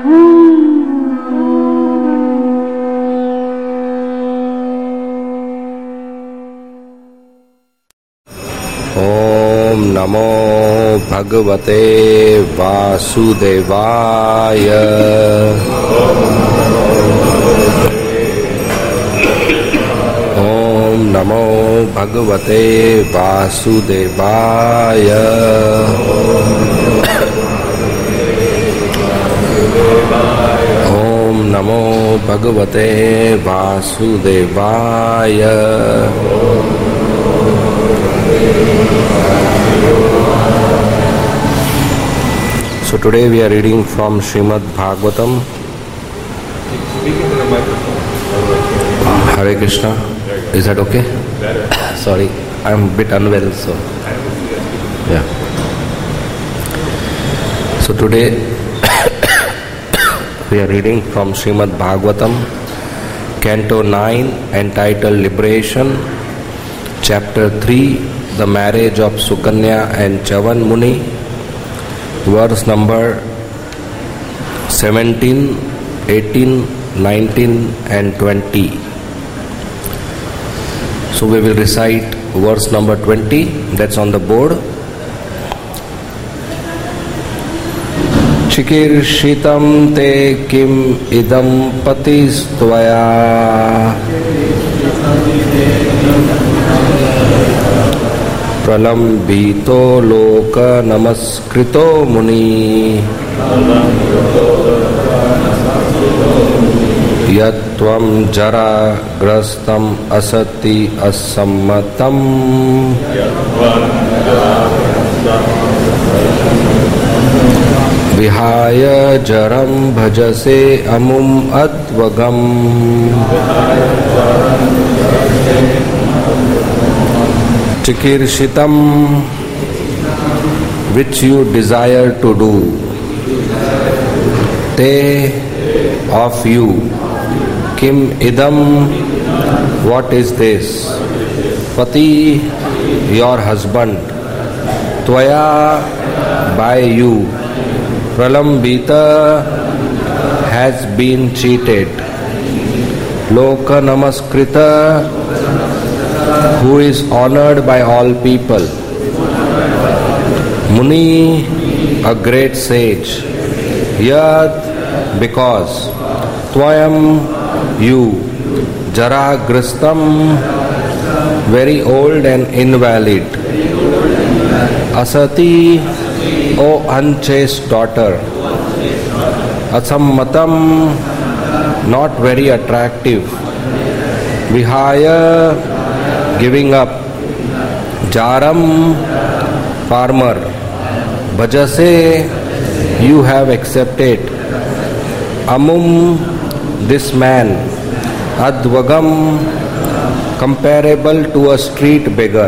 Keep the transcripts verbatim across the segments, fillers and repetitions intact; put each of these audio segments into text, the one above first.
ओम नमो भगवते वासुदेवाय। ओम नमो भगवते वासुदेवाय। ओम नमो भगवते वासुदेवाय। So today we are reading from Srimad Bhagavatam. Hare Krishna. Is that okay? Sorry, I am a bit unwell, so yeah. So today we are reading from Srimad Bhagavatam, Canto nine, entitled Liberation, Chapter three, The Marriage of Sukanya and Chavan Muni, verse number seventeen, eighteen, nineteen and twenty. So we will recite verse number twenty, that's on the board. Chikirshitam te kim idam patis tvaya pralambito loka namaskrito muni yatvam jara grastam asati asammatam vihaya jaram bhajase amum advagam chikirshitam, which you desire to do, te, of you, kim idam, what is this, pati, your husband, tvaya, by you, pralambita, has been cheated, loka namaskrita, who is honored by all people, Muni, a great sage, Yad, because, Tvayam, you, Jaragrastam, very old and invalid, Asati, O unchaste daughter, Asammatam, not very attractive, Vihaya, giving up, Jaram, farmer, Bhajase, you have accepted, Amum, this man, Advagam, comparable to a street beggar.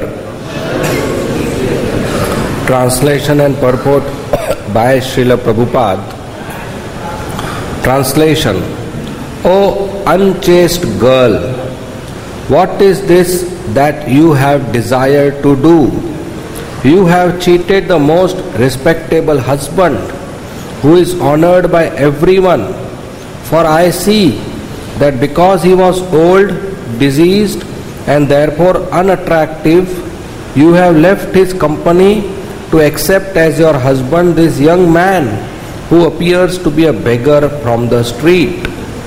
Translation and purport by Srila Prabhupada. Translation: O unchaste girl, what is this that you have desired to do? You have cheated the most respectable husband, who is honored by everyone. For I see that because he was old, diseased, and therefore unattractive, you have left his company to accept as your husband this young man who appears to be a beggar from the street.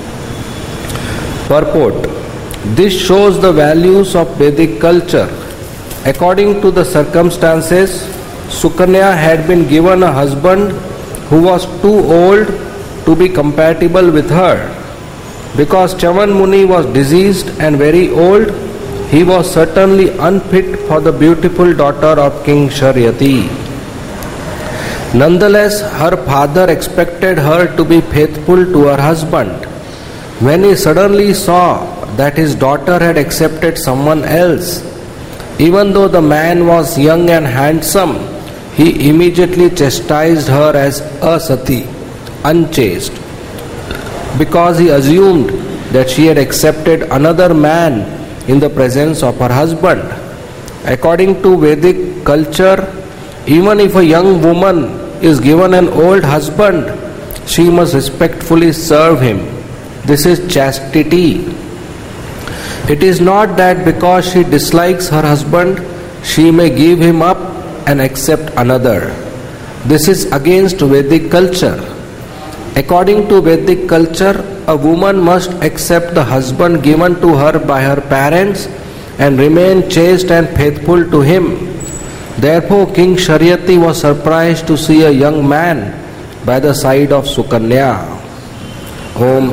Purport: this shows the values of Vedic culture. According to the circumstances, Sukanya had been given a husband who was too old to be compatible with her. Because Chavan Muni was diseased and very old, he was certainly unfit for the beautiful daughter of King Sharyati. Nonetheless, her father expected her to be faithful to her husband. When he suddenly saw that his daughter had accepted someone else, even though the man was young and handsome, he immediately chastised her as asati, unchaste, because he assumed that she had accepted another man in the presence of her husband. According to Vedic culture, even if a young woman is given an old husband, she must respectfully serve him. This is chastity. It is not that because she dislikes her husband, she may give him up and accept another. This is against Vedic culture. According to Vedic culture, a woman must accept the husband given to her by her parents and remain chaste and faithful to him. Therefore, King Sharyati was surprised to see a young man by the side of Sukanya. Om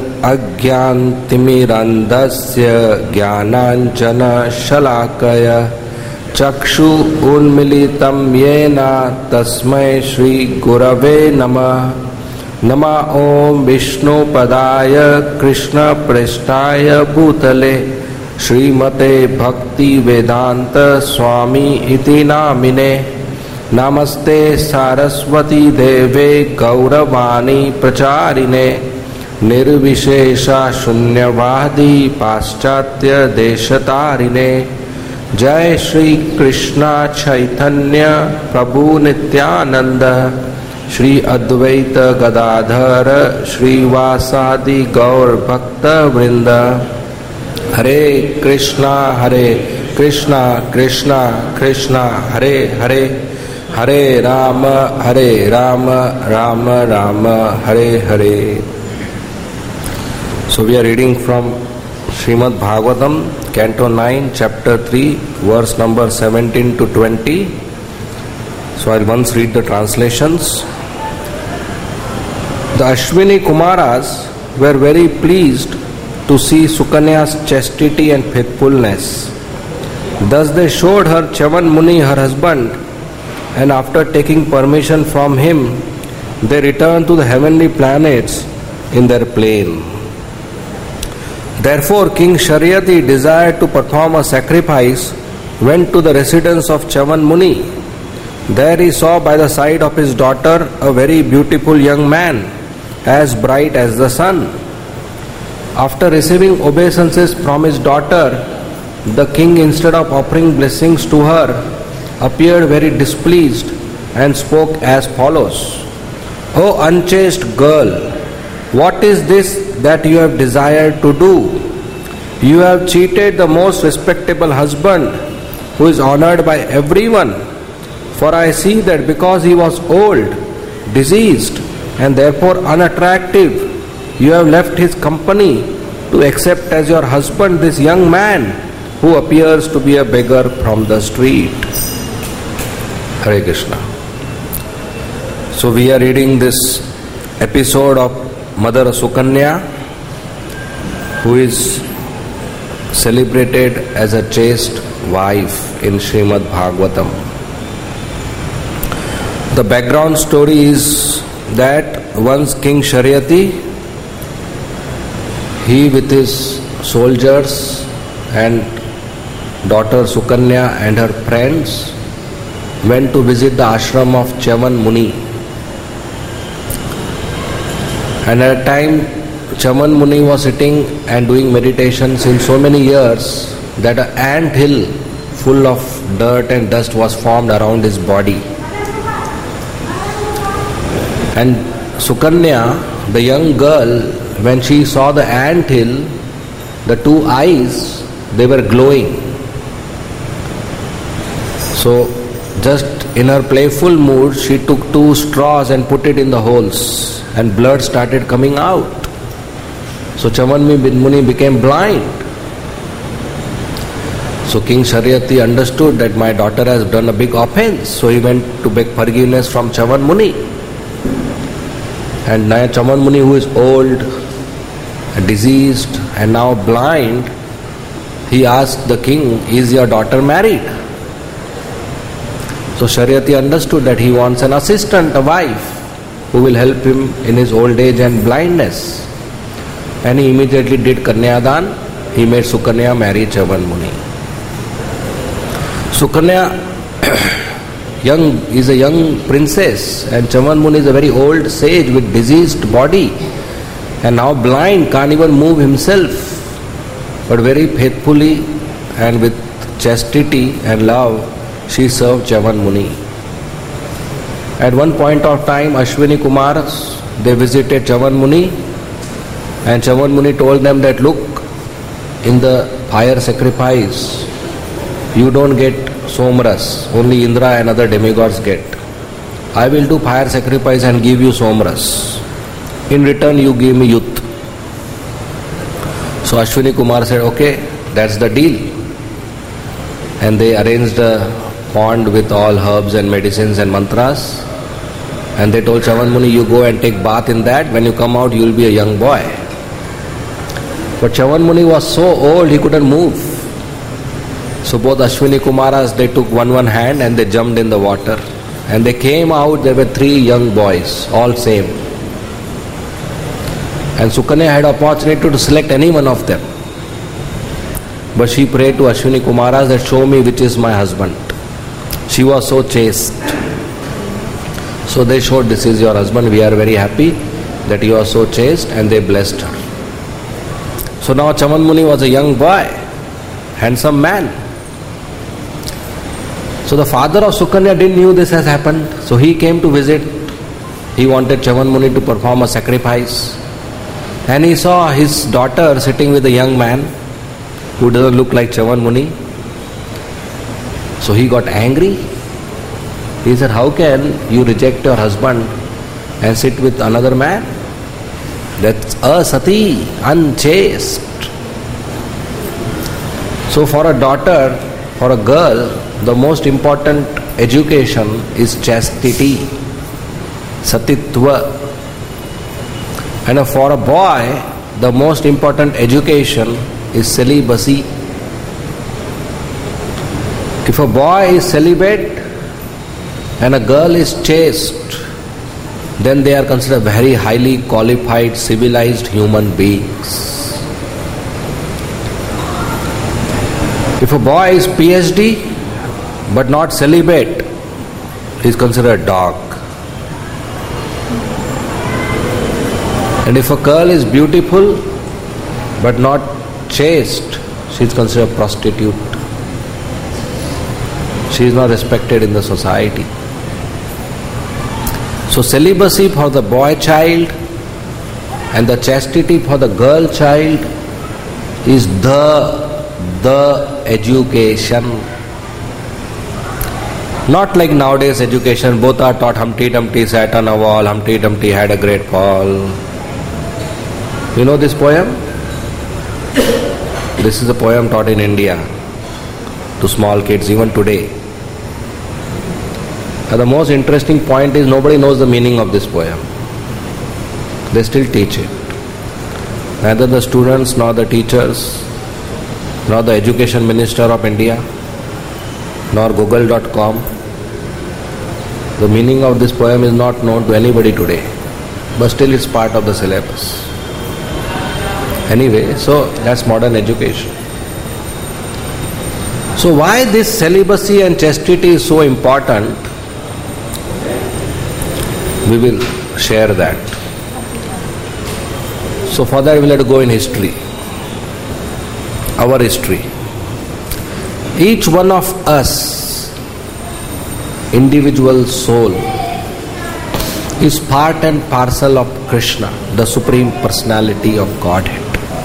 Agyantimirandasya Jnananjana Shalakaya Chakshu Unmilitam Yena Tasmai Shri Gurave Namah. Nama Om Vishnu Padaya Krishna Prestaya Bhutale Srimate Bhakti Vedanta Swami Iti Namine. Namaste Saraswati Deve Gauravani Pracharine Nirvishesha Shunyavadi Paschatya Deshatarine. Jai Shri Krishna Chaitanya Prabhu Nityananda Shri Advaita Gadadhara Shri Vasadi Gaur Bhakta Vrinda. Hare Krishna Hare Krishna Krishna Krishna Hare Hare Hare Rama Hare Rama Rama Rama Hare Hare. So we are reading from Srimad Bhagavatam, Canto nine, Chapter three, verse number seventeen to twenty. So I'll once read the translations. The Ashwini Kumaras were very pleased to see Sukanya's chastity and faithfulness. Thus they showed her Chavan Muni, her husband, and after taking permission from him, they returned to the heavenly planets in their plane. Therefore, King Sharyati desired to perform a sacrifice, went to the residence of Chavan Muni. There he saw by the side of his daughter a very beautiful young man, as bright as the sun. After receiving obeisances from his daughter, the king, instead of offering blessings to her, appeared very displeased and spoke as follows. O unchaste girl, what is this that you have desired to do? You have cheated the most respectable husband, who is honored by everyone. For I see that because he was old, diseased, and therefore unattractive, you have left his company to accept as your husband this young man who appears to be a beggar from the street. Hare Krishna. So we are reading this episode of Mother Sukanya, who is celebrated as a chaste wife in Srimad Bhagavatam. The background story is that once King Sharyati, he with his soldiers and daughter Sukanya and her friends went to visit the ashram of Chavan Muni. And at a time, Chavan Muni was sitting and doing meditation since so many years that an ant hill full of dirt and dust was formed around his body. And Sukanya, the young girl, when she saw the ant hill, the two eyes, they were glowing. So, just in her playful mood, she took two straws and put it in the holes, and blood started coming out. So Chavan Muni became blind. So King Sharyati understood that my daughter has done a big offense. So he went to beg forgiveness from Chavan Muni. And now Chavan Muni, who is old, diseased, and now blind, he asked the king, is your daughter married? So Sharyati understood that he wants an assistant, a wife, who will help him in his old age and blindness. And he immediately did Kanyadan. He made Sukanya marry Chavan Muni. Sukanya young is a young princess, and Chavan Muni is a very old sage with diseased body, and now blind, can't even move himself. But very faithfully and with chastity and love, she served Chavan Muni. At one point of time, Ashwini Kumars they visited Chavan Muni, and Chavan Muni told them that, look, in the fire sacrifice, you don't get somras, only Indra and other demigods get. I will do fire sacrifice and give you somras. In return, you give me youth. So Ashwini Kumar said, okay, that's the deal. And they arranged a pond with all herbs and medicines and mantras. And they told Chavan Muni, you go and take bath in that. When you come out, you will be a young boy. But Chavan Muni was so old, he couldn't move. So both Ashwini Kumaras, they took one one hand and they jumped in the water. And they came out, there were three young boys, all same. And Sukanya had opportunity to select any one of them. But she prayed to Ashwini Kumaras that show me which is my husband. She was so chaste. So they showed, this is your husband, we are very happy that you are so chaste, and they blessed her. So now Chavan Muni was a young boy, handsome man. So the father of Sukanya didn't knew this has happened. So he came to visit. He wanted Chavan Muni to perform a sacrifice. And he saw his daughter sitting with a young man who doesn't look like Chavan Muni. So he got angry. He said, how can you reject your husband and sit with another man? That's asati, unchaste. So for a daughter, for a girl, the most important education is chastity, satitva. And for a boy, the most important education is celibacy. If a boy is celibate and a girl is chaste, then they are considered very highly qualified, civilized human beings. If a boy is PhD but not celibate, he is considered a dog. And if a girl is beautiful but not chaste, she is considered a prostitute. She is not respected in the society. So celibacy for the boy child and the chastity for the girl child is the, the education. Not like nowadays education, both are taught Humpty Dumpty sat on a wall, Humpty Dumpty had a great fall. You know this poem? This is a poem taught in India to small kids even today. And the most interesting point is nobody knows the meaning of this poem. They still teach it. Neither the students, nor the teachers, nor the Education Minister of India, nor Google dot com. The meaning of this poem is not known to anybody today, but still it's part of the syllabus. Anyway, so that's modern education. So why this celibacy and chastity is so important? We will share that. So for that we will have to go in history. Our history. Each one of us, individual soul, is part and parcel of Krishna, the Supreme Personality of Godhead.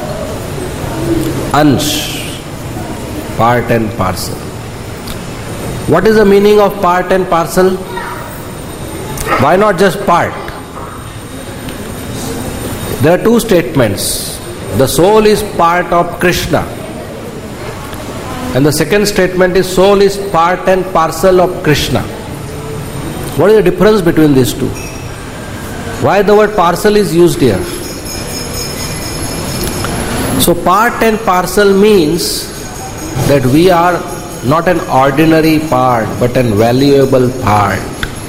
Ansh, part and parcel. What is the meaning of part and parcel? Why not just part? There are two statements. The soul is part of Krishna. And the second statement is soul is part and parcel of Krishna. What is the difference between these two? Why the word parcel is used here? So part and parcel means that we are not an ordinary part but an valuable part.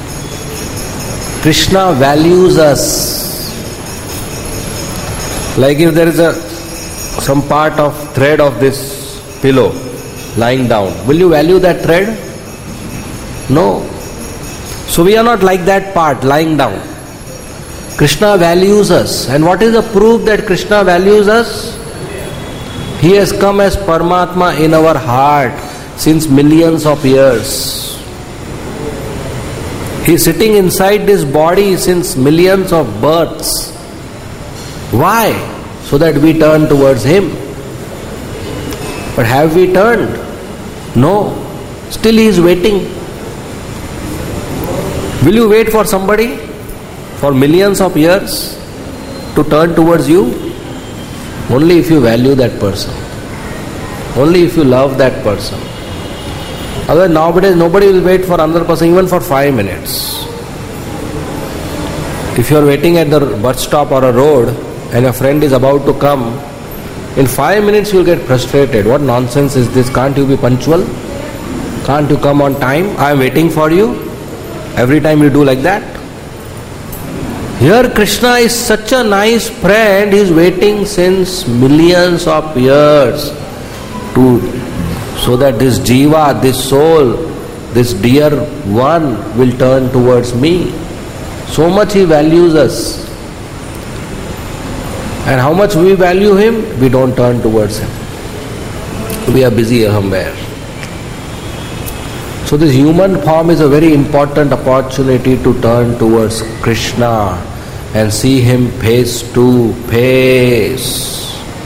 Krishna values us. Like if there is a some part of thread of this pillow lying down, will you value that thread? No. So we are not like that part lying down. Krishna values us. And what is the proof that Krishna values us? He has come as Paramatma in our heart since millions of years. He is sitting inside this body since millions of births. Why? So that we turn towards Him. But have we turned? No. Still He is waiting. Will you wait for somebody for millions of years to turn towards you? Only if you value that person. Only if you love that person. Otherwise, nowadays nobody will wait for another person even for five minutes. If you are waiting at the bus stop or a road and your friend is about to come, in five minutes you will get frustrated. What nonsense is this? Can't you be punctual? Can't you come on time? I am waiting for you. Every time you do like that. Here Krishna is such a nice friend. He is waiting since millions of years to so that this jiva, this soul, this dear one will turn towards me. So much He values us. And how much we value Him, we don't turn towards Him. We are busy somewhere. So this human form is a very important opportunity to turn towards Krishna and see Him face to face.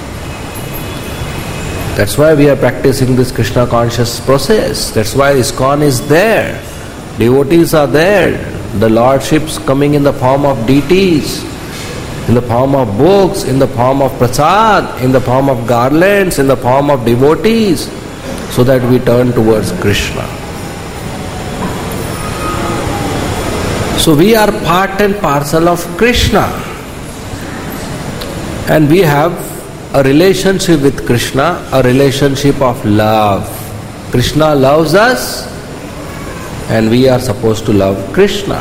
That's why we are practicing this Krishna conscious process. That's why ISKCON is there. Devotees are there. The Lordship's coming in the form of deities, in the form of books, in the form of prasad, in the form of garlands, in the form of devotees, so that we turn towards Krishna. So we are part and parcel of Krishna. And we have a relationship with Krishna, a relationship of love. Krishna loves us and we are supposed to love Krishna.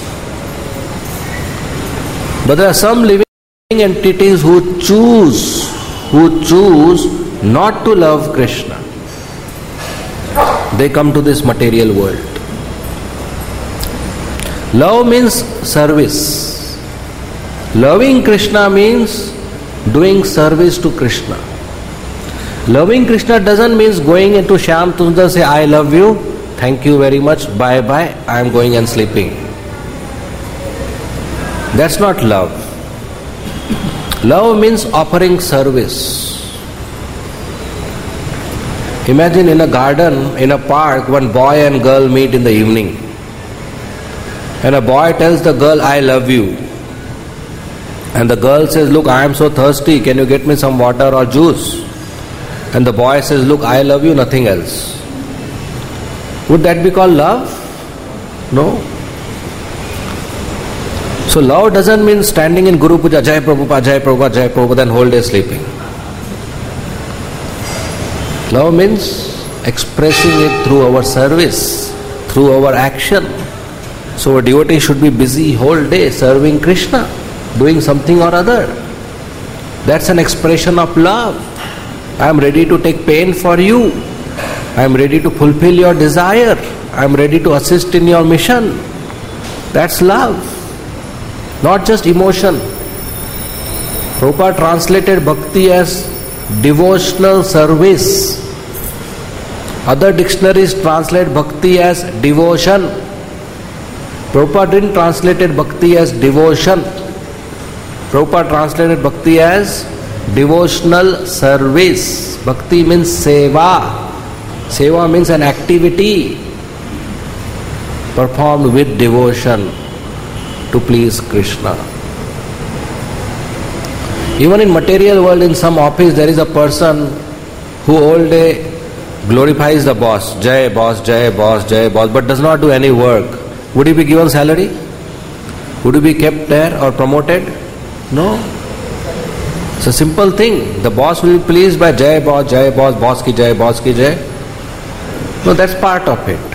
But there are some living entities who choose, who choose not to love Krishna. They come to this material world. Love means service. Loving Krishna means doing service to Krishna. Loving Krishna doesn't mean going into Shyam Sundar, say, I love you, thank you very much, bye bye, I am going and sleeping. That's not love. Love means offering service. Imagine in a garden, in a park, one boy and girl meet in the evening. And a boy tells the girl, I love you. And the girl says, look, I am so thirsty, can you get me some water or juice? And the boy says, look, I love you, nothing else. Would that be called love? No. So love doesn't mean standing in Guru Puja, Jai Prabhupada, Jai Prabhupada, Jai Prabhupada, and whole day sleeping. Love means expressing it through our service, through our action. So a devotee should be busy whole day serving Krishna, doing something or other. That's an expression of love. I am ready to take pain for you. I am ready to fulfill your desire. I am ready to assist in your mission. That's love, not just emotion. Prabhupada translated bhakti as devotional service. Other dictionaries translate bhakti as devotion. Prabhupada didn't translate bhakti as devotion. Prabhupada translated bhakti as devotional service. Bhakti means seva. Seva means an activity performed with devotion to please Krishna. Even in material world, in some office, there is a person who all day glorifies the boss. Jai boss, Jai boss, Jai boss, but does not do any work. Would he be given salary? Would he be kept there or promoted? No. It's a simple thing. The boss will be pleased by Jai boss, Jai boss, boss ki Jai, boss ki Jai. No, that's part of it.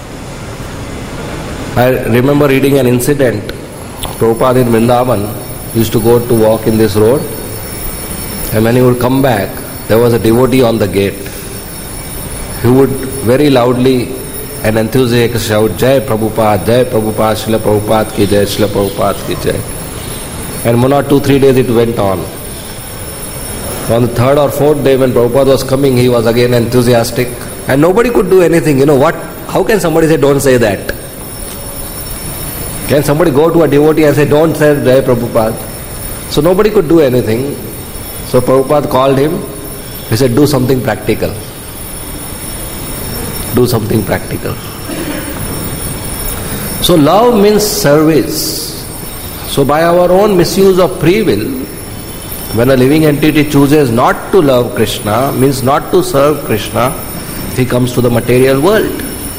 I remember reading an incident. Prabhupada in Vrindavan used to go to walk in this road, and when he would come back, there was a devotee on the gate. He would very loudly and enthusiastically shout, Jai Prabhupada, Jai Prabhupada, Srila Prabhupada ki Jai, Srila Prabhupada ki Jai. And one or two, three days it went on. On the third or fourth day when Prabhupada was coming, he was again enthusiastic. And nobody could do anything. You know what? How can somebody say, don't say that? Can somebody go to a devotee and say, don't say Jai Prabhupada? So nobody could do anything. So Prabhupada called him. He said, do something practical. Do something practical. So love means service. So by our own misuse of free will, when a living entity chooses not to love Krishna, means not to serve Krishna, he comes to the material world.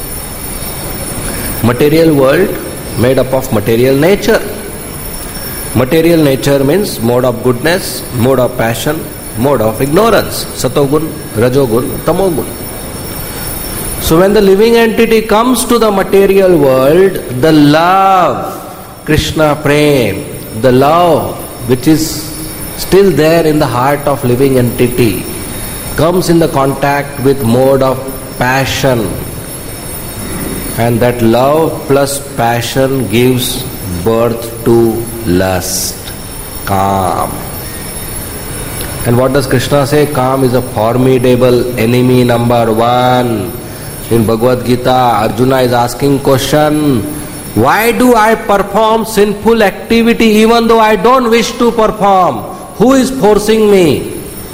Material world made up of material nature. Material nature means mode of goodness, mode of passion, mode of ignorance. Satogun, Rajogun, Tamogun. So when the living entity comes to the material world, the love, Krishna Prem, the love which is still there in the heart of living entity, comes in the contact with mode of passion. And that love plus passion gives birth to lust, Kam. And what does Krishna say? Kam is a formidable enemy number one. In Bhagavad Gita, Arjuna is asking question, why do I perform sinful activity even though I don't wish to perform? Who is forcing me?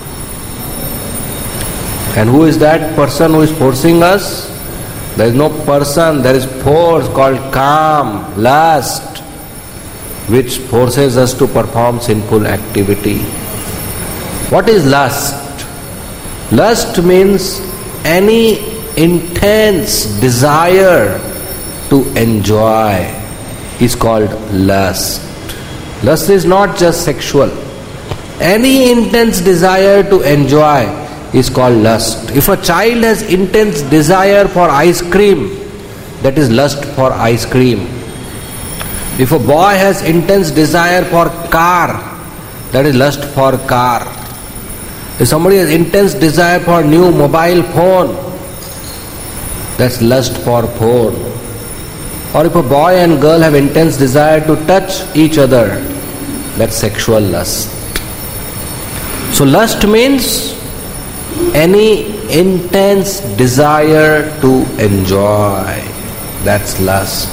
And who is that person who is forcing us? There is no person, there is force called Kam, lust, which forces us to perform sinful activity. What is lust? Lust means any intense desire to enjoy is called lust. Lust is not just sexual. Any intense desire to enjoy is called lust. If a child has intense desire for ice cream, that is lust for ice cream. If a boy has intense desire for car, that is lust for car. If somebody has intense desire for new mobile phone, that's lust for phone. Or if a boy and girl have intense desire to touch each other, that's sexual lust. So lust means any intense desire to enjoy. That's lust.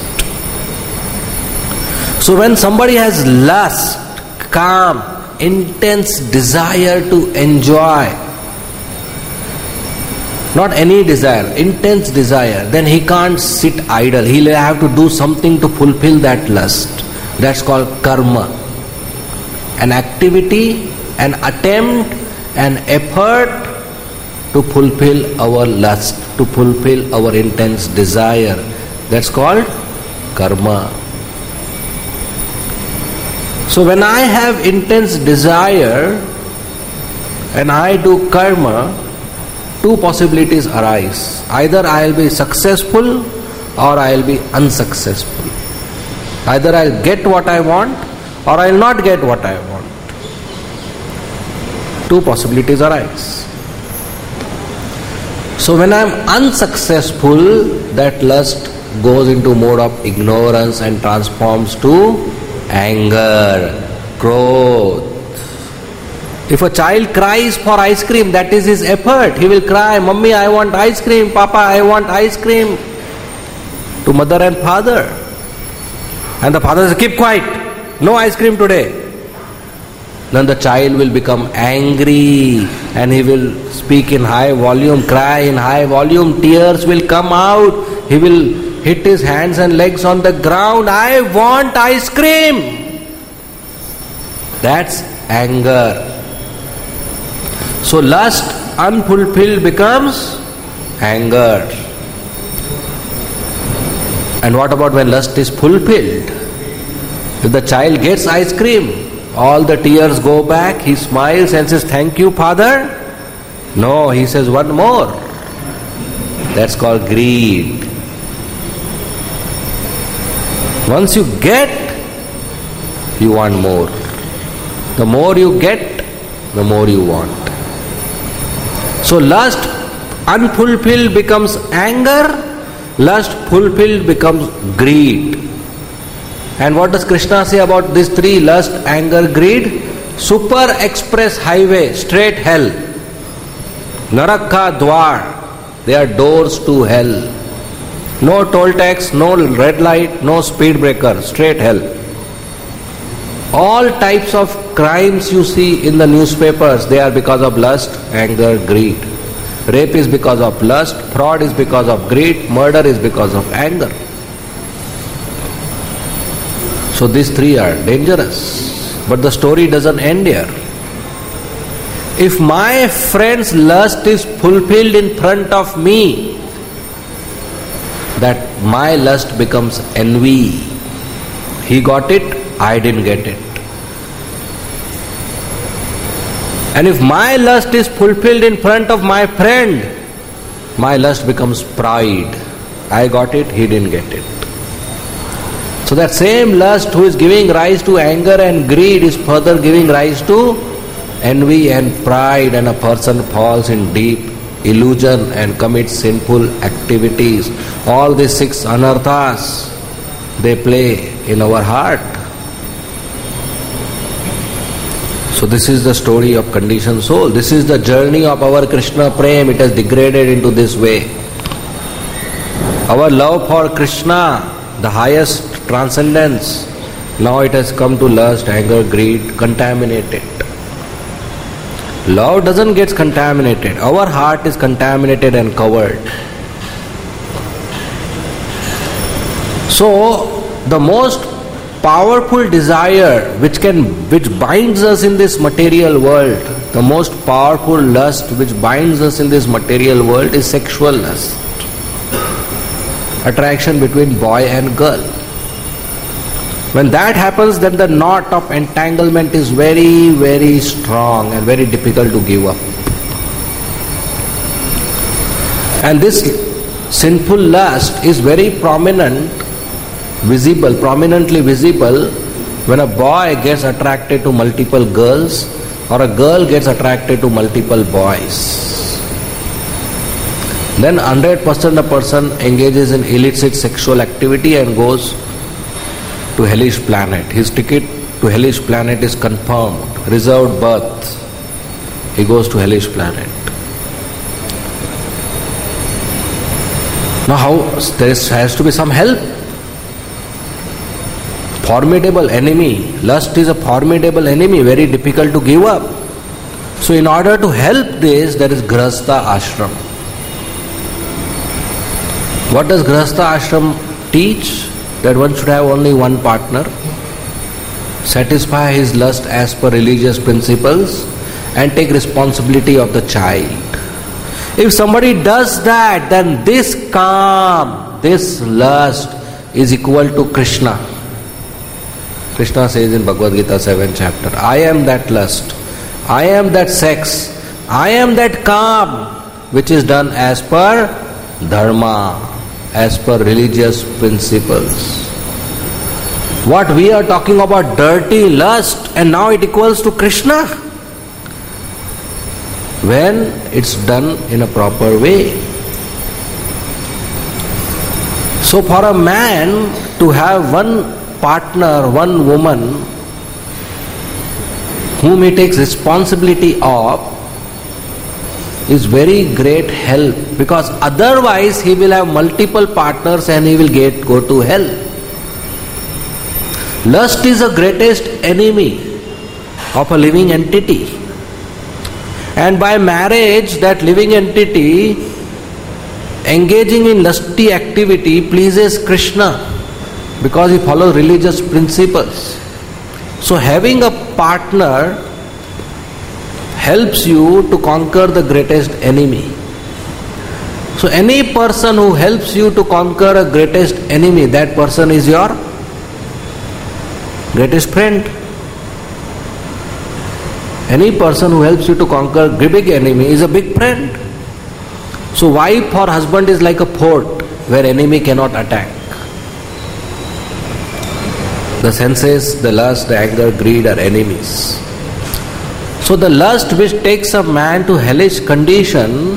So when somebody has lust, calm, intense desire to enjoy, not any desire, intense desire, then he can't sit idle. He'll have to do something to fulfill that lust. That's called karma. An activity, an attempt, an effort to fulfill our lust, to fulfill our intense desire. That's called karma. So when I have intense desire and I do karma, two possibilities arise. Either I will be successful or I will be unsuccessful. Either I will get what I want or I will not get what I want. Two possibilities arise. So when I am unsuccessful, that lust goes into mode of ignorance and transforms to anger, growth. If a child cries for ice cream, that is his effort. He will cry, Mummy, I want ice cream, Papa, I want ice cream, to mother and father. And the father says, keep quiet, no ice cream today. Then the child will become angry and he will speak in high volume, cry in high volume, tears will come out. He will hit his hands and legs on the ground. I want ice cream. That's anger. So lust unfulfilled becomes anger. And what about when lust is fulfilled? If the child gets ice cream, all the tears go back, he smiles and says, thank you, Father. No, he says, one more. That's called greed. Once you get, you want more. The more you get, the more you want. So lust unfulfilled becomes anger, lust fulfilled becomes greed. And what does Krishna say about these three, lust, anger, greed? Super express highway, straight hell. Narakha dwar, they are doors to hell. No toll tax, no red light, no speed breaker, straight hell. All types of crimes you see in the newspapers, they are because of lust, anger, greed. Rape is because of lust, fraud is because of greed, murder is because of anger. So these three are dangerous. But the story doesn't end here. If my friend's lust is fulfilled in front of me, that my lust becomes envy. He got it, I didn't get it. And if my lust is fulfilled in front of my friend, my lust becomes pride. I got it, he didn't get it. So that same lust who is giving rise to anger and greed is further giving rise to envy and pride, and a person falls in deep illusion and commits sinful activities. All these six anarthas, they play in our heart. So this is the story of conditioned soul. This is the journey of our Krishna Prem. It has degraded into this way. Our love for Krishna, the highest transcendence, now it has come to lust, anger, greed, contaminated. Love doesn't get contaminated. Our heart is contaminated and covered. So, the most powerful desire which can, which binds us in this material world, the most powerful lust which binds us in this material world is sexual lust. Attraction between boy and girl. When that happens, then the knot of entanglement is very, very strong and very difficult to give up. And this sinful lust is very prominent, visible, prominently visible when a boy gets attracted to multiple girls or a girl gets attracted to multiple boys. Then one hundred percent a person engages in illicit sexual activity and goes to hellish planet. His ticket to hellish planet is confirmed, reserved berth. He goes to hellish planet. Now how, there has to be some help. Formidable enemy. Lust is a formidable enemy, very difficult to give up. So in order to help this, there is Grihastha Ashram. What does Grihastha Ashram teach? That one should have only one partner, satisfy his lust as per religious principles, and take responsibility of the child. If somebody does that, then this calm, this lust is equal to Krishna. Krishna says in Bhagavad Gita seventh chapter, I am that lust, I am that sex, I am that calm which is done as per dharma, as per religious principles. What we are talking about, dirty lust, and now it equals to Krishna when it's done in a proper way. So for a man to have one partner, one woman whom he takes responsibility of is very great help, because otherwise he will have multiple partners and he will get go to hell. Lust is the greatest enemy of a living entity, and by marriage that living entity engaging in lusty activity pleases Krishna because he follows religious principles. So having a partner helps you to conquer the greatest enemy. So any person who helps you to conquer a greatest enemy, that person is your greatest friend. Any person who helps you to conquer a big enemy is a big friend. So wife or husband is like a fort where enemy cannot attack. The senses, the lust, the anger, greed are enemies. So the lust which takes a man to hellish condition,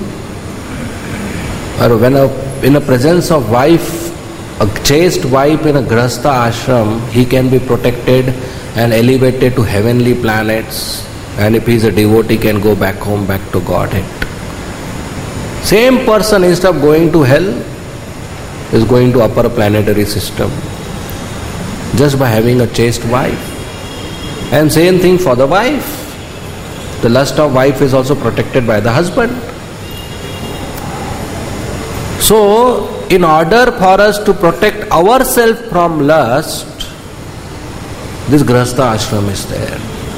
or when a, in a presence of wife, a chaste wife in a Grihastha ashram, he can be protected and elevated to heavenly planets, and if he is a devotee can go back home, back to Godhead. Same person, instead of going to hell, is going to upper planetary system just by having a chaste wife. And same thing for the wife. The lust of wife is also protected by the husband. So, in order for us to protect ourselves from lust, this Grihastha ashram is there.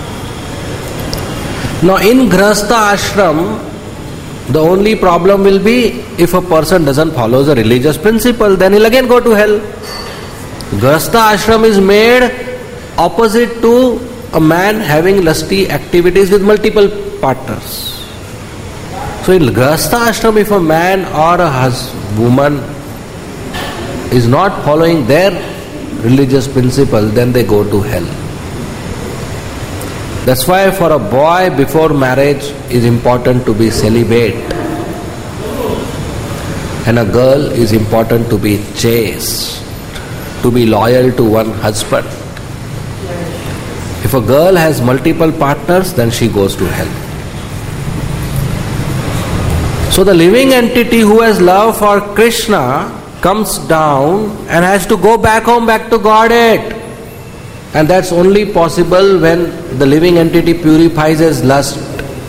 Now, in Grihastha ashram, the only problem will be if a person doesn't follow the religious principle, then he'll again go to hell. Grihastha ashram is made opposite to a man having lusty activities with multiple partners. So in Grihastha ashram, if a man or a hus- woman is not following their religious principle, then they go to hell. That's why for a boy before marriage is important to be celibate, and a girl is important to be chaste, to be loyal to one husband. If a girl has multiple partners, then she goes to hell. So the living entity who has love for Krishna comes down and has to go back home, back to Godhead. And that's only possible when the living entity purifies his lust.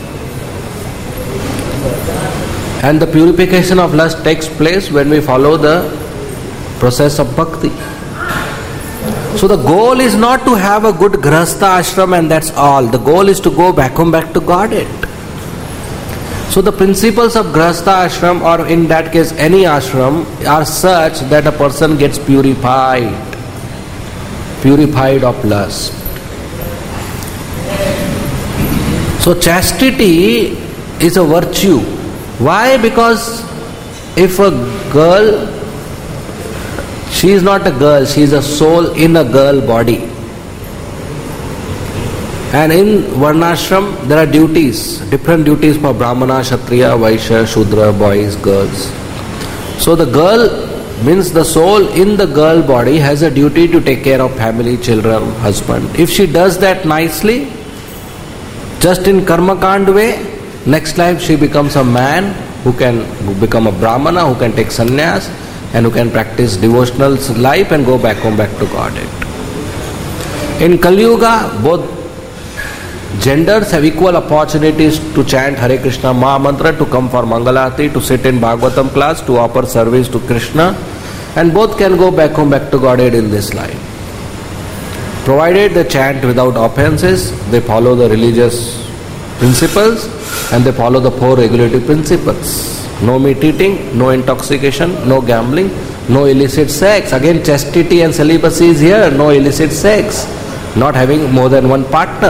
And the purification of lust takes place when we follow the process of bhakti. So the goal is not to have a good Grihastha ashram and that's all. The goal is to go back home, back to Godhead. So the principles of Grihastha ashram, or in that case any ashram, are such that a person gets purified, purified of lust. So chastity is a virtue. Why? Because if a girl, she is not a girl, she is a soul in a girl body. And in Varnashram there are duties, different duties for Brahmana, Kshatriya, Vaishya, Shudra, boys, girls. So the girl means the soul in the girl body has a duty to take care of family, children, husband. If she does that nicely, just in karma kand way, next life she becomes a man who can become a Brahmana, who can take sannyas and who can practice devotional life and go back home, back to Godhead. In Kali Yuga, both genders have equal opportunities to chant Hare Krishna Maha Mantra, to come for Mangalarati, to sit in Bhagavatam class, to offer service to Krishna, and both can go back home, back to Godhead in this life. Provided they chant without offenses, they follow the religious principles, and they follow the four regulative principles. No meat eating, no intoxication, no gambling, no illicit sex. Again, chastity and celibacy is here, no illicit sex, not having more than one partner.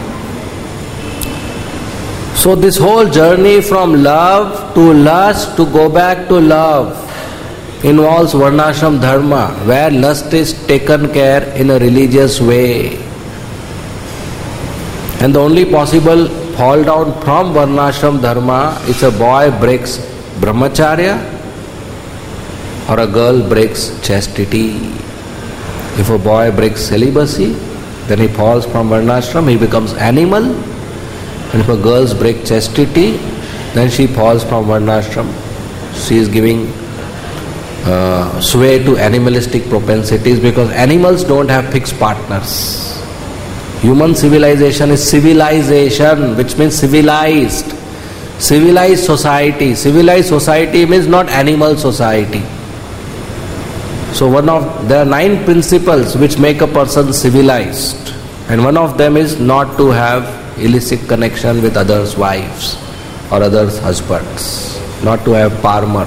So this whole journey from love to lust to go back to love involves Varnashram Dharma, where lust is taken care in a religious way. And the only possible fall down from Varnashram Dharma is a boy breaks Brahmacharya or a girl breaks chastity. If a boy breaks celibacy, then he falls from Varnashram, he becomes animal. And if a girl breaks chastity, then she falls from Varnashram. She is giving uh, sway to animalistic propensities, because animals don't have fixed partners. Human civilization is civilization, which means civilized. Civilized society. Civilized society means not animal society. So one of there are nine principles which make a person civilized, and one of them is not to have illicit connection with others' wives or others' husbands, not to have parmar.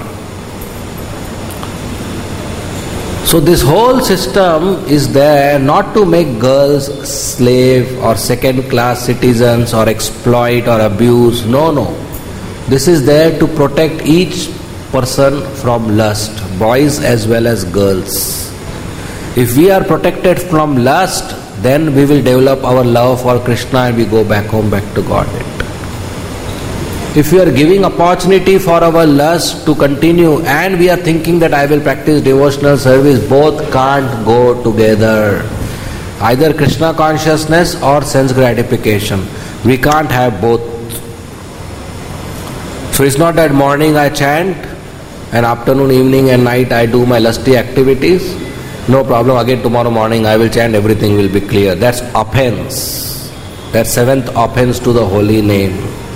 So this whole system is there not to make girls slave or second class citizens or exploit or abuse. No, no. This is there to protect each person from lust, boys as well as girls. If we are protected from lust, then we will develop our love for Krishna and we go back home, back to Godhead. If we are giving opportunity for our lust to continue and we are thinking that I will practice devotional service, both can't go together. Either Krishna consciousness or sense gratification. We can't have both. So it's not that morning I chant and afternoon, evening and night I do my lusty activities, no problem, again tomorrow morning I will chant, everything will be clear. That's offense. That's seventh offense to the holy name.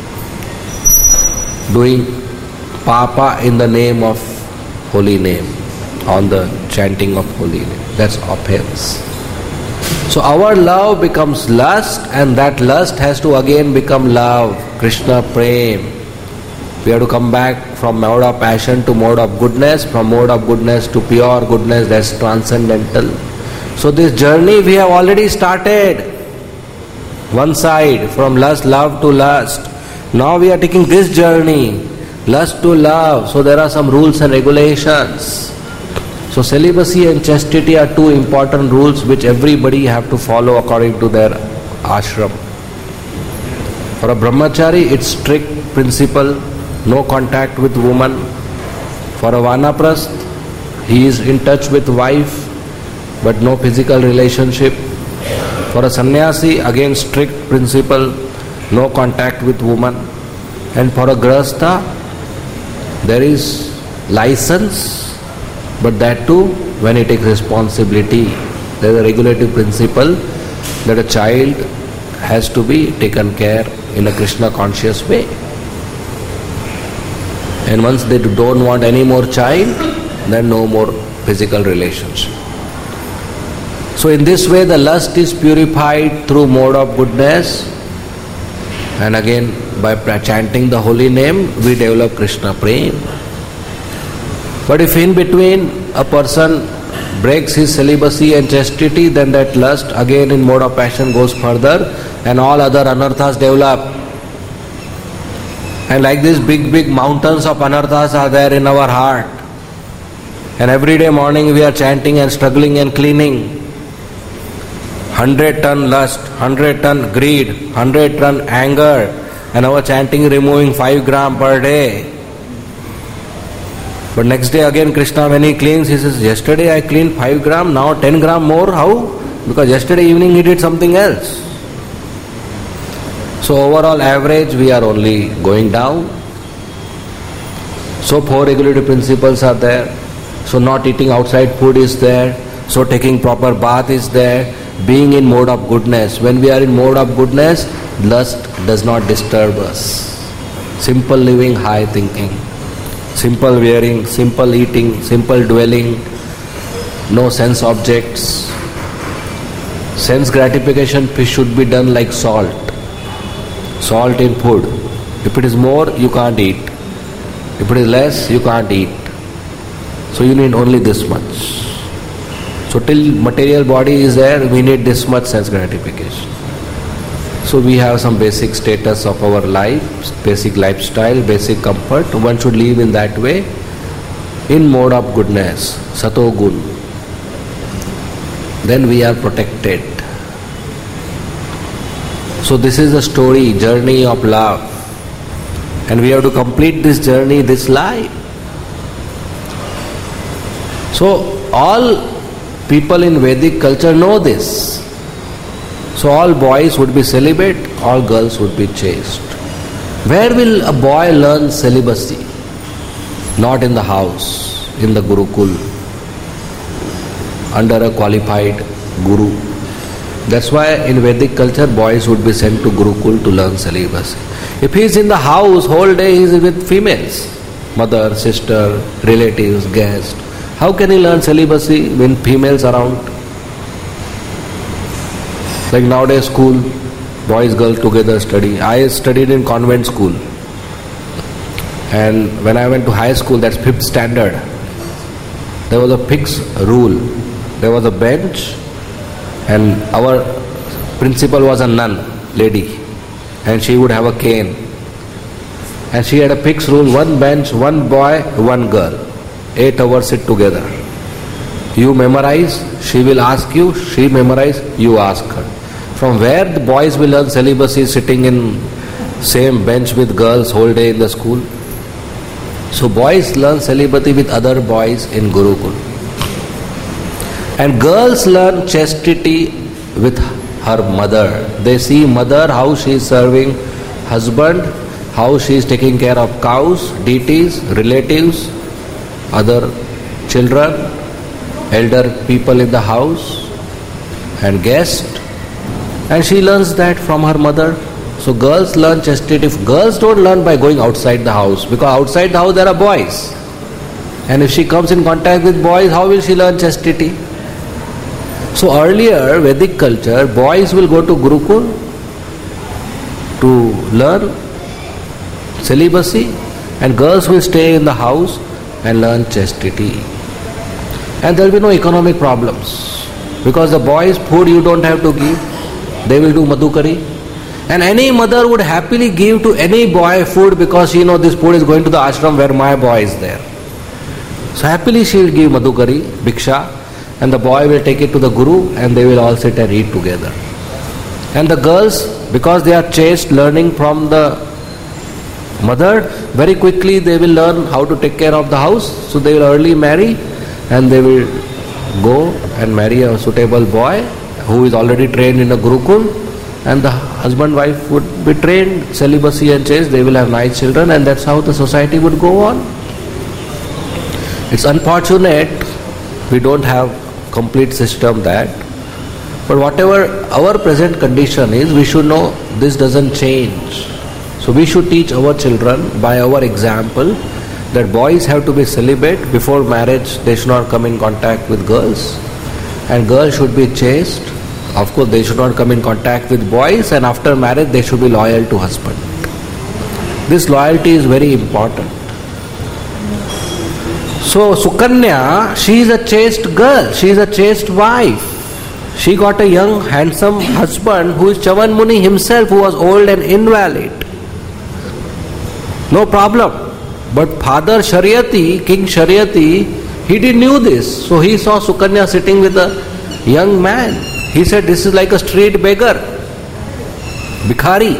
Doing papa in the name of holy name, on the chanting of holy name. That's offense. So our love becomes lust, and that lust has to again become love, Krishna Prem. We have to come back from mode of passion to mode of goodness, from mode of goodness to pure goodness, that's transcendental. So this journey we have already started. One side, from lust, love to lust. Now we are taking this journey, lust to love. So there are some rules and regulations. So celibacy and chastity are two important rules which everybody have to follow according to their ashram. For a brahmachari, it's strict principle, no contact with woman. For a vanaprasth, he is in touch with wife, but no physical relationship. For a sannyasi, again strict principle, no contact with woman. And for a grahastha, there is license, but that too when he takes responsibility. There is a regulative principle that a child has to be taken care in a Krishna conscious way. And once they don't want any more child, then no more physical relationship. So in this way the lust is purified through mode of goodness, and again by chanting the holy name we develop Krishna Prem. But if in between a person breaks his celibacy and chastity, then that lust again in mode of passion goes further and all other anarthas develop. And like this big big mountains of anarthas are there in our heart. And every day morning we are chanting and struggling and cleaning. Hundred ton lust, hundred ton greed, hundred ton anger, and our chanting removing five gram per day. But next day again Krishna, when he cleans, he says, yesterday I cleaned five gram, now ten gram more. How? Because yesterday evening he did something else. So overall average we are only going down. So four regulative principles are there. So not eating outside food is there. So taking proper bath is there. Being in mode of goodness. When we are in mode of goodness, lust does not disturb us. Simple living, high thinking. Simple wearing, simple eating, simple dwelling. No sense objects. Sense gratification should be done like salt. Salt in food. If it is more, you can't eat. If it is less, you can't eat. So you need only this much. So till material body is there, we need this much sense gratification. So we have some basic status of our life, basic lifestyle, basic comfort. One should live in that way, in mode of goodness, sato gun. Then we are protected. So this is the story, journey of love. And we have to complete this journey, this life. So all people in Vedic culture know this. So all boys would be celibate, all girls would be chaste. Where will a boy learn celibacy? Not in the house, in the Gurukul, under a qualified guru. That's why in Vedic culture boys would be sent to Gurukul to learn celibacy. If he is in the house, whole day he is with females, mother, sister, relatives, guests. How can he learn celibacy when females around? Like nowadays school, boys, girls together study. I studied in convent school. And when I went to high school, that's fifth standard, there was a fixed rule. There was a bench and our principal was a nun, lady. And she would have a cane. And she had a fixed rule, one bench, one boy, one girl. Eight hours sit together. You memorize, she will ask you, she memorize, you ask her. From where the boys will learn celibacy sitting in same bench with girls whole day in the school? So boys learn celibacy with other boys in Gurukul. And girls learn chastity with her mother. They see mother, how she is serving husband, how she is taking care of cows, deities, relatives, other children, elder people in the house and guests, and she learns that from her mother. So girls learn chastity. Girls don't learn by going outside the house, because outside the house there are boys. And if she comes in contact with boys, how will she learn chastity? So earlier Vedic culture, boys will go to Gurukul to learn celibacy, and girls will stay in the house and learn chastity. And there will be no economic problems, because the boys' food you don't have to give. They will do madhukari. And any mother would happily give to any boy food, because she knows this food is going to the ashram where my boy is there. So happily she will give madhukari, bhiksha, and the boy will take it to the guru, and they will all sit and eat together. And the girls, because they are chaste, learning from the mother, very quickly they will learn how to take care of the house. So they will early marry, and they will go and marry a suitable boy who is already trained in a Gurukul, and the husband wife would be trained celibacy and chaste. They will have nice children, and that's how the society would go on. It's unfortunate we don't have complete system that, but whatever our present condition is, we should know this doesn't change. So we should teach our children by our example that boys have to be celibate. Before marriage they should not come in contact with girls, and girls should be chaste. Of course they should not come in contact with boys, and after marriage they should be loyal to husband. This loyalty is very important. So Sukanya, she is a chaste girl, she is a chaste wife. She got a young handsome husband who is Chavan Muni himself, who was old and invalid. No problem. But Father Sharyati, King Sharyati, he didn't knew this. So he saw Sukanya sitting with a young man. He said, this is like a street beggar, Bhikhari.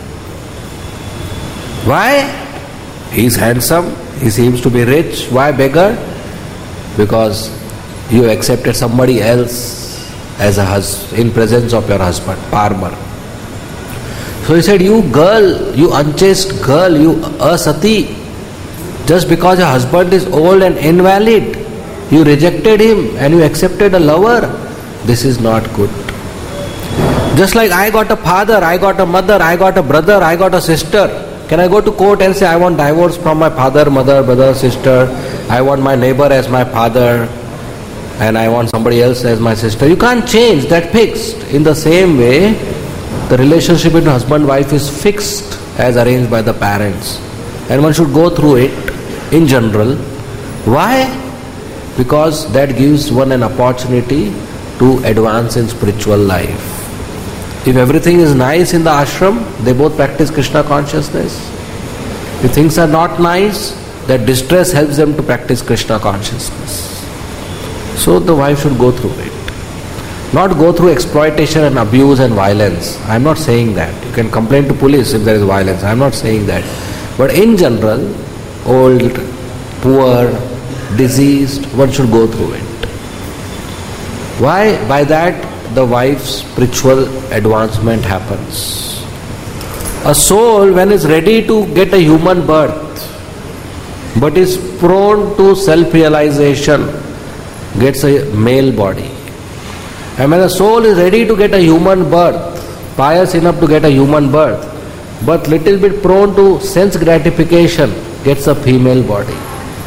Why? He is handsome, he seems to be rich. Why beggar? Because you accepted somebody else as a hus- in presence of your husband, Parmar. So he said, you girl, you unchaste girl, you asati, just because your husband is old and invalid, you rejected him and you accepted a lover. This is not good. Just like I got a father, I got a mother, I got a brother, I got a sister. Can I go to court and say I want divorce from my father, mother, brother, sister? I want my neighbor as my father, and I want somebody else as my sister. You can't change, that fixed. In the same way, the relationship between husband and wife is fixed as arranged by the parents. And one should go through it in general. Why? Because that gives one an opportunity to advance in spiritual life. If everything is nice in the ashram, they both practice Krishna consciousness. If things are not nice, that distress helps them to practice Krishna consciousness. So the wife should go through it. Not go through exploitation and abuse and violence. I am not saying that. You can complain to police if there is violence. I am not saying that. But in general, old, poor, diseased, one should go through it. Why? By that the wife's spiritual advancement happens. A soul, when is ready to get a human birth, but is prone to self-realization, gets a male body. And when a soul is ready to get a human birth, pious enough to get a human birth, but little bit prone to sense gratification, gets a female body.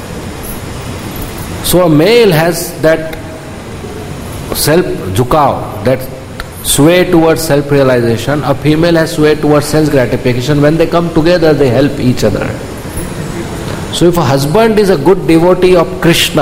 So a male has that self-jhukav, that sway towards self-realization. A female has sway towards sense gratification. When they come together, they help each other. So if a husband is a good devotee of Krishna,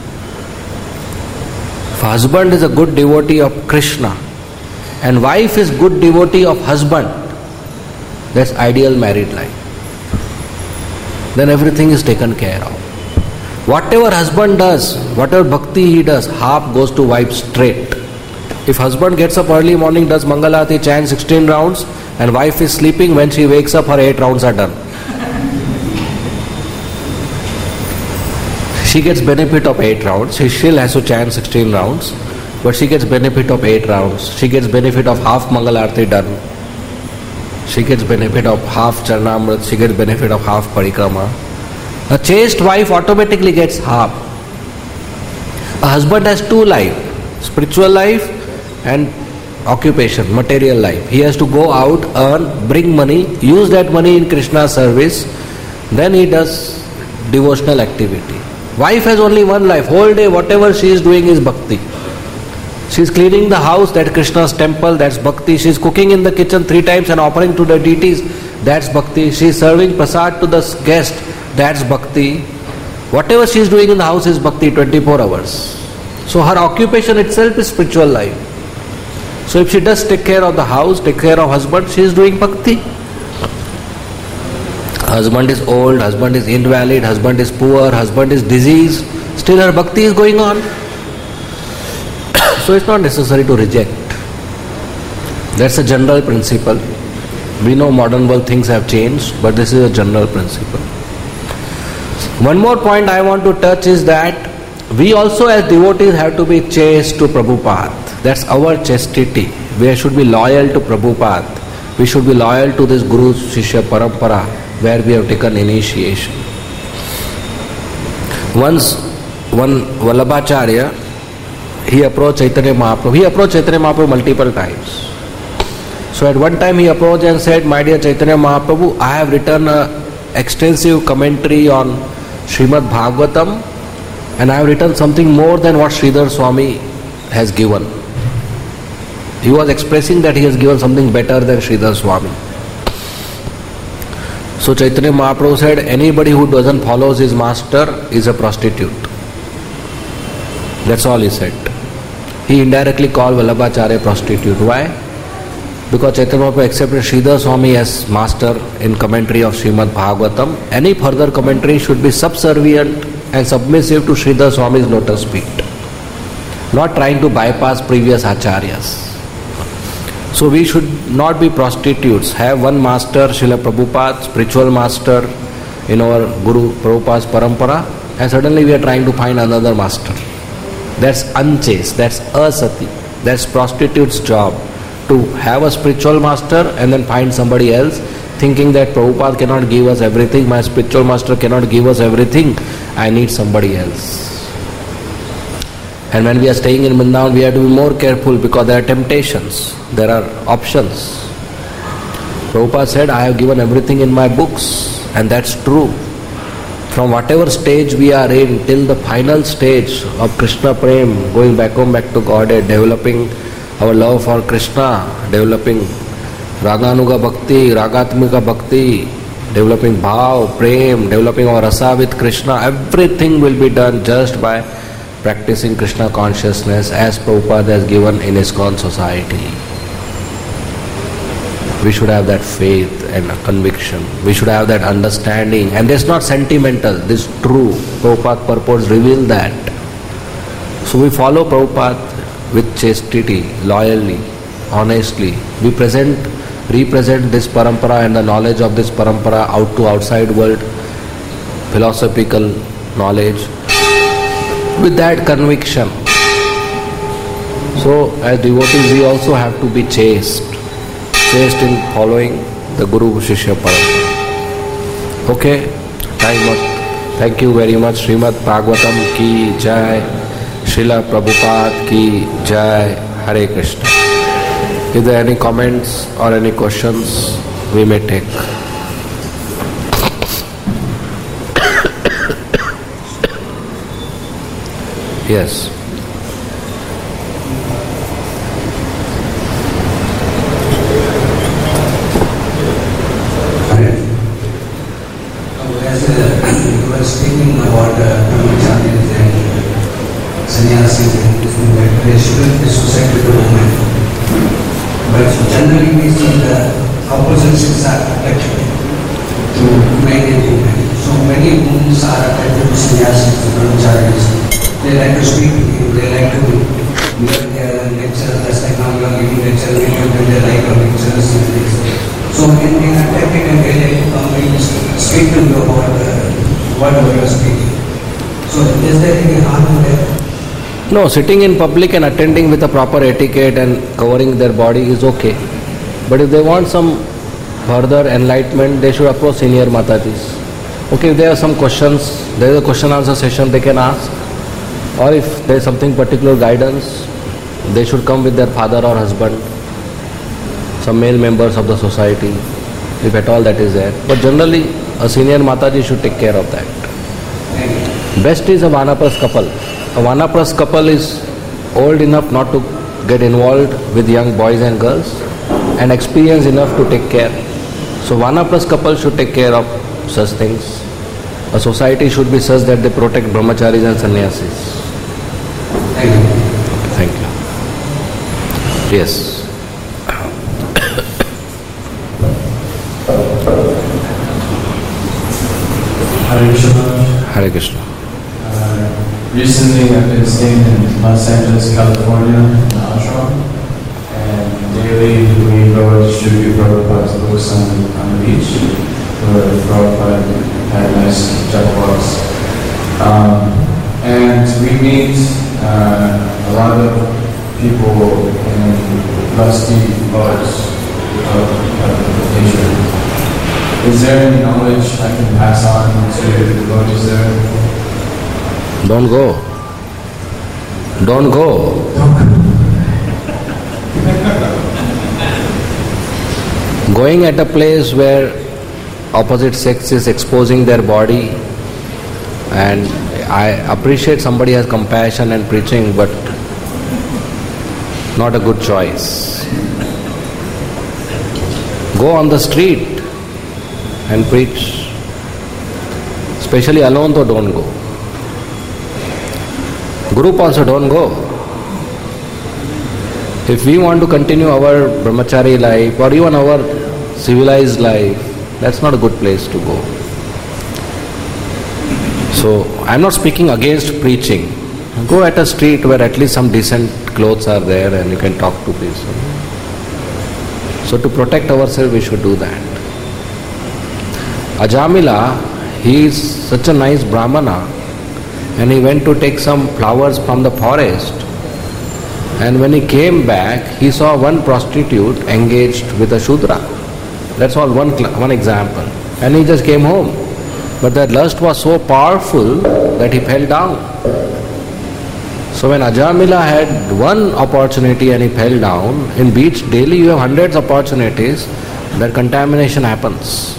if a husband is a good devotee of Krishna, and wife is good devotee of husband, that's ideal married life. Then everything is taken care of. Whatever husband does, whatever bhakti he does, half goes to wife straight. If husband gets up early morning, does Mangalati chant sixteen rounds, and wife is sleeping, when she wakes up, her eight rounds are done. She gets benefit of eight rounds. She still has to chant sixteen rounds, but she gets benefit of eight rounds. She gets benefit of half Mangalarti done. She gets benefit of half Charnamrit. She gets benefit of half Parikrama. A chaste wife automatically gets half. A husband has two lives, spiritual life and occupation, material life. He has to go out, earn, bring money, use that money in Krishna's service, then he does devotional activity. Wife has only one life, whole day whatever she is doing is bhakti. She is cleaning the house, that's Krishna's temple, that's bhakti. She is cooking in the kitchen three times and offering to the deities, that's bhakti. She is serving prasad to the guest, that's bhakti. Whatever she is doing in the house is bhakti twenty-four hours. So her occupation itself is spiritual life. So if she does take care of the house, take care of husband, she is doing bhakti. Husband is old, husband is invalid, husband is poor, husband is diseased, still her bhakti is going on. So it's not necessary to reject. That's a general principle. We know modern world things have changed, but this is a general principle. One more point I want to touch is that we also as devotees have to be chaste to Prabhupada. That's our chastity. We should be loyal to Prabhupada. We should be loyal to this Guru Shishya Parampara where we have taken initiation. Once one Vallabhacharya, he approached Chaitanya Mahaprabhu. He approached Chaitanya Mahaprabhu multiple times. So at one time he approached and said, "My dear Chaitanya Mahaprabhu, I have written an extensive commentary on Srimad Bhagavatam and I have written something more than what Sridhar Swami has given." He was expressing that he has given something better than Sridhar Swami. So Chaitanya Mahaprabhu said, anybody who doesn't follow his master is a prostitute. That's all he said. He indirectly called Vallabhacharya prostitute. Why? Because Chaitanya Mahaprabhu accepted Sridhar Swami as master in commentary of Srimad Bhagavatam. Any further commentary should be subservient and submissive to Sridhar Swami's lotus feet, not trying to bypass previous acharyas. So we should not be prostitutes. Have one master, Srila Prabhupada, spiritual master in our Guru Prabhupada's parampara, and suddenly we are trying to find another master. That's unchaste, that's asati, that's prostitute's job, to have a spiritual master and then find somebody else, thinking that Prabhupada cannot give us everything, my spiritual master cannot give us everything, I need somebody else. And when we are staying in Vrindavan, we have to be more careful because there are temptations, there are options. Prabhupada said, I have given everything in my books, and that's true. From whatever stage we are in till the final stage of Krishna Prem, going back home, back to Godhead, developing our love for Krishna, developing Raganuga Bhakti, Ragatmika Bhakti, developing Bhav, Prem, developing our Rasa with Krishna, everything will be done just by practicing Krishna consciousness as Prabhupada has given in ISKCON society. We should have that faith and conviction. We should have that understanding. And this is not sentimental, this is true. Prabhupada purpose reveal that. So we follow Prabhupada with chastity, loyally, honestly. We present, represent this parampara and the knowledge of this parampara out to outside world, philosophical knowledge, with that conviction. So as devotees we also have to be chaste. Chaste in following the Guru Shishya Parampara. Okay, time up. Thank you very much. Srimad Bhagavatam ki jai. Srila Prabhupada ki jai. Hare Krishna. If there are any comments or any questions, we may take. Yes. Speaking about brahmacharis and sannyasis and this and that, they shouldn't be susceptible to women. But generally we see the opposite sex are attracted to many women. So many women are attracted to sannyasis, to brahmacharis. They like to speak to you, they like to give their lectures, just like now you are giving lectures, they like your lectures and this. So in being attracted and they like to come and speak to you about uh, whatever you are speaking. So is there any harm in that? No, sitting in public and attending with a proper etiquette and covering their body is okay. But if they want some further enlightenment, they should approach senior Matajis. Okay, if there are some questions, there is a question answer session they can ask. Or if there is something particular guidance, they should come with their father or husband, some male members of the society, if at all that is there. But generally, a senior Mataji should take care of that. Best is a Vanapras couple. A Vanapras couple is old enough not to get involved with young boys and girls and experienced enough to take care. So Vanapras couple should take care of such things. A society should be such that they protect brahmacharis and sannyasis. Thank you. Thank you. Yes. Hare Krishna. Hare Krishna. Uh, recently I've been staying in Los Angeles, California, in the ashram, and daily we go distribute Prabhupada's books on, on the beach, where Prabhupada had nice japa walks. Um, and we meet uh, a lot of people in lusty modes of, of nature. Is there any knowledge I can pass on to the devotees there? Don't go. Don't go. Going at a place where opposite sex is exposing their body, and I appreciate somebody has compassion and preaching, but not a good choice. Go on the street and preach. Especially alone, though, don't go. Group also don't go. If we want to continue our brahmachari life or even our civilized life, that's not a good place to go. So, I'm not speaking against preaching. Go at a street where at least some decent clothes are there and you can talk to people. So, to protect ourselves, we should do that. Ajamila, he is such a nice Brahmana, and he went to take some flowers from the forest, and when he came back, he saw one prostitute engaged with a Shudra. That's all one, one example. And he just came home. But that lust was so powerful that he fell down. So when Ajamila had one opportunity and he fell down, in beach daily you have hundreds of opportunities that contamination happens.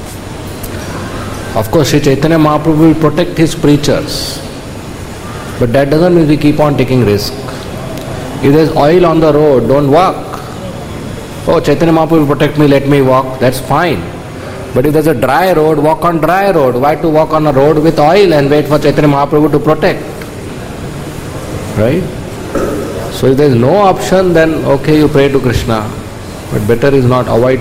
Of course, Sri Chaitanya Mahaprabhu will protect his preachers, but that doesn't mean we keep on taking risk. If there is oil on the road, don't walk. Oh, Chaitanya Mahaprabhu will protect me, let me walk, that's fine. But if there is a dry road, walk on dry road. Why to walk on a road with oil and wait for Chaitanya Mahaprabhu to protect? Right? So if there is no option, then okay, you pray to Krishna. But better is not, avoid.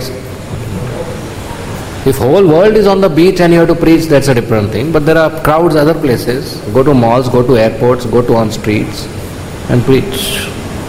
If whole world is on the beach and you have to preach, that's a different thing. But there are crowds other places. Go to malls, go to airports, go to on streets and preach.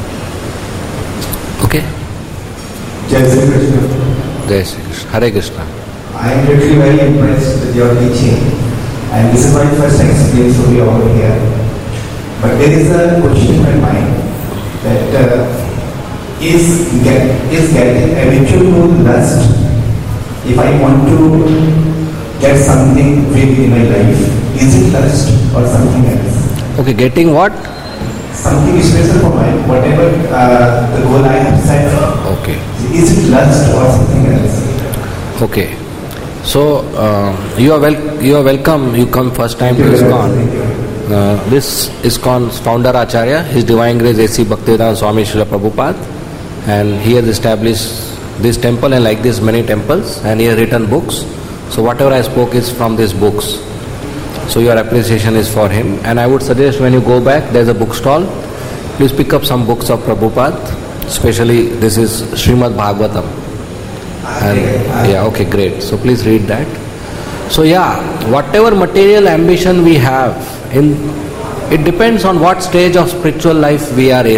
Okay? Jai Sri Krishna. Jai Sri Krishna. Hare Krishna. I am literally very impressed with your teaching, and this is my first experience to be over here. But there is a question in my mind that uh, is, get, is getting habitual to lust. If I want to get something big in my life, is it lust or something else? Okay, getting what? Something special for my, whatever uh, the goal I have set. Okay. Is it lust or something else? Okay. So, uh, you are wel- you are welcome. You come first time to ISKCON. Uh, this ISKCON's founder Acharya, His Divine Grace A C Bhaktivedanta Swami Srila Prabhupada, and he has established this temple and like this many temples, and he has written books. So whatever I spoke is from these books. So your appreciation is for him. And I would suggest when you go back, there is a bookstall. Please pick up some books of Prabhupada. Especially this is Srimad Bhagavatam. And yeah, okay, great. So please read that. So yeah, whatever material ambition we have, in it depends on what stage of spiritual life we are in.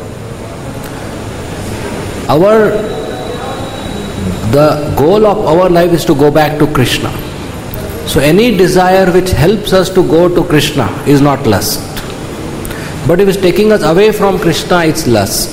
Our The goal of our life is to go back to Krishna. So any desire which helps us to go to Krishna is not lust. But if it's taking us away from Krishna, it's lust.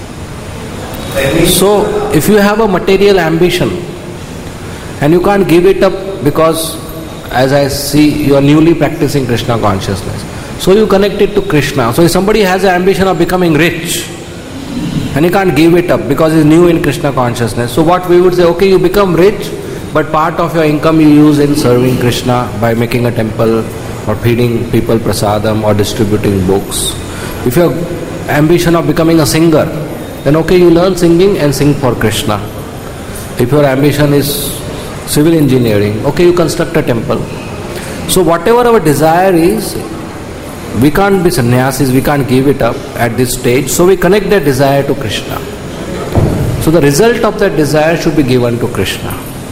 So if you have a material ambition and you can't give it up because as I see, you are newly practicing Krishna consciousness. So you connect it to Krishna. So if somebody has the ambition of becoming rich, and he can't give it up because he's new in Krishna consciousness, so what we would say, okay, you become rich, but part of your income you use in serving Krishna by making a temple or feeding people prasadam or distributing books. If your ambition of becoming a singer, then okay, you learn singing and sing for Krishna. If your ambition is civil engineering, okay, you construct a temple. So whatever our desire is, we can't be sannyasis, we can't give it up at this stage, so we connect that desire to Krishna. So the result of that desire should be given to Krishna.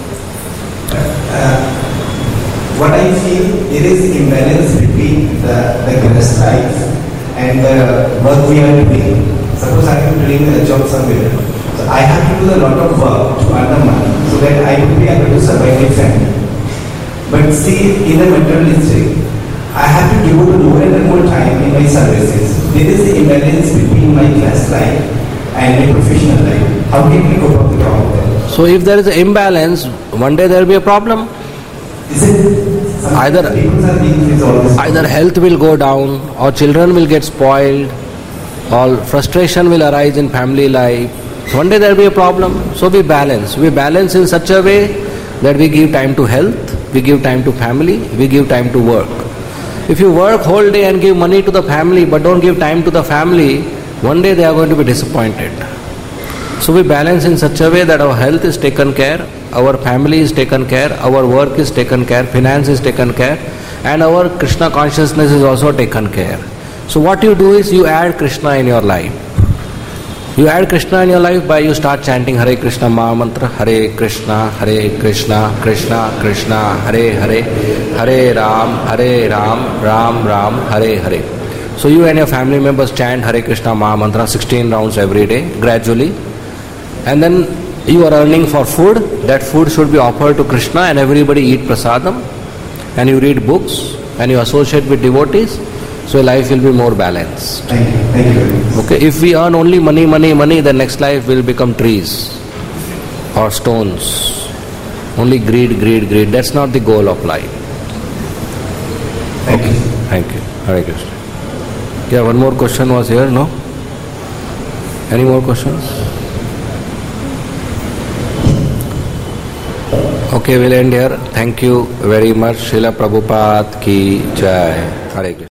Uh, what I feel, there is imbalance between the, the Gurus life and the work we are doing. Suppose I am doing a job somewhere, so I have to do a lot of work to earn the money so that I will be able to survive my family. But see, in the materialistic, I have to devote more and more time in my services. There is the imbalance between my class life and my professional life. How can we cope up with all of that? So if there is an imbalance, one day there will be a problem. Is it Either, people are being faced always either health will go down, or children will get spoiled, or frustration will arise in family life. One day there will be a problem. So we balance. We balance in such a way that we give time to health, we give time to family, we give time to work. If you work whole day and give money to the family but don't give time to the family, one day they are going to be disappointed. So we balance in such a way that our health is taken care, our family is taken care, our work is taken care, finance is taken care, and our Krishna consciousness is also taken care. So what you do is you add Krishna in your life. You add Krishna in your life by you start chanting Hare Krishna Maha Mantra, Hare Krishna, Hare Krishna, Krishna Krishna, Hare Hare, Hare Ram, Hare Ram, Ram Ram, Hare Hare. So you and your family members chant Hare Krishna Maha Mantra sixteen rounds every day, gradually. And then you are earning for food. That food should be offered to Krishna and everybody eat prasadam. And you read books and you associate with devotees. So life will be more balanced. Thank you. Thank you very much. Okay, if we earn only money, money, money, then next life will become trees or stones. Only greed, greed, greed. That's not the goal of life. Thank you. Thank you. Hare Krishna. Yeah, one more question was here, no? Any more questions? Okay, we'll end here. Thank you very much. Srila Prabhupada ki jai. Hare Krishna.